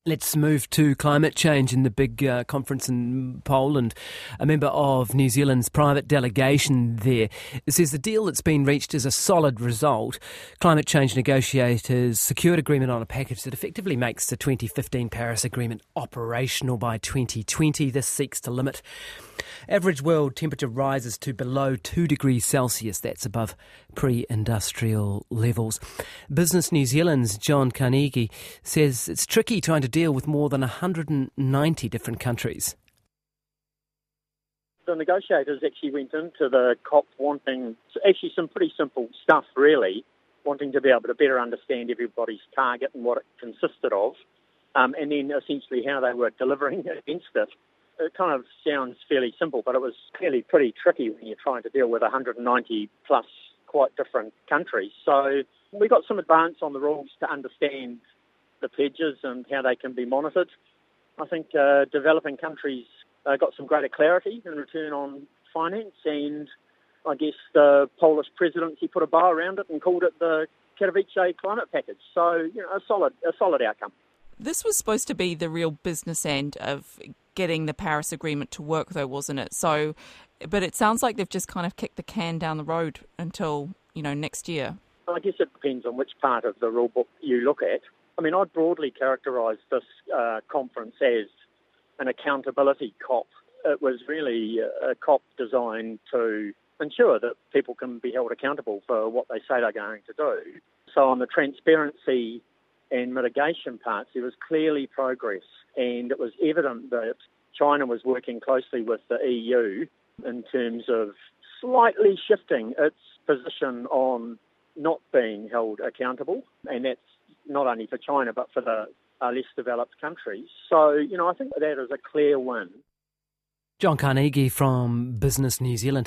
Let's move to climate change in the big conference in Poland. A member of New Zealand's private delegation there says the deal that's been reached is a solid result. Climate change negotiators secured agreement on a package that effectively makes the 2015 Paris Agreement operational by 2020. This seeks to limit average world temperature rises to below 2 degrees Celsius. That's above pre-industrial levels. Business New Zealand's John Carnegie says it's tricky trying to deal with more than 190 different countries. The negotiators actually went into the COP wanting actually some pretty simple stuff, really, wanting to be able to better understand everybody's target and what it consisted of, and then essentially how they were delivering against it. It kind of sounds fairly simple, but it was clearly pretty tricky when you're trying to deal with 190 plus quite different countries. So we got some advance on the rules to understand the pledges and how they can be monitored. I think developing countries got some greater clarity in return on finance, and I guess the Polish presidency put a bow around it and called it the Katowice climate package. So, a solid outcome. This was supposed to be the real business end of getting the Paris Agreement to work, though, wasn't it? So, but it sounds like they've just kind of kicked the can down the road until, next year. I guess it depends on which part of the rule book you look at. I mean, I'd broadly characterise this conference as an accountability COP. It was really a COP designed to ensure that people can be held accountable for what they say they're going to do. So on the transparency and mitigation parts, there was clearly progress, and it was evident that China was working closely with the EU in terms of slightly shifting its position on not being held accountable, and that's not only for China but for the less developed countries. So, I think that is a clear win. John Carnegie from Business New Zealand.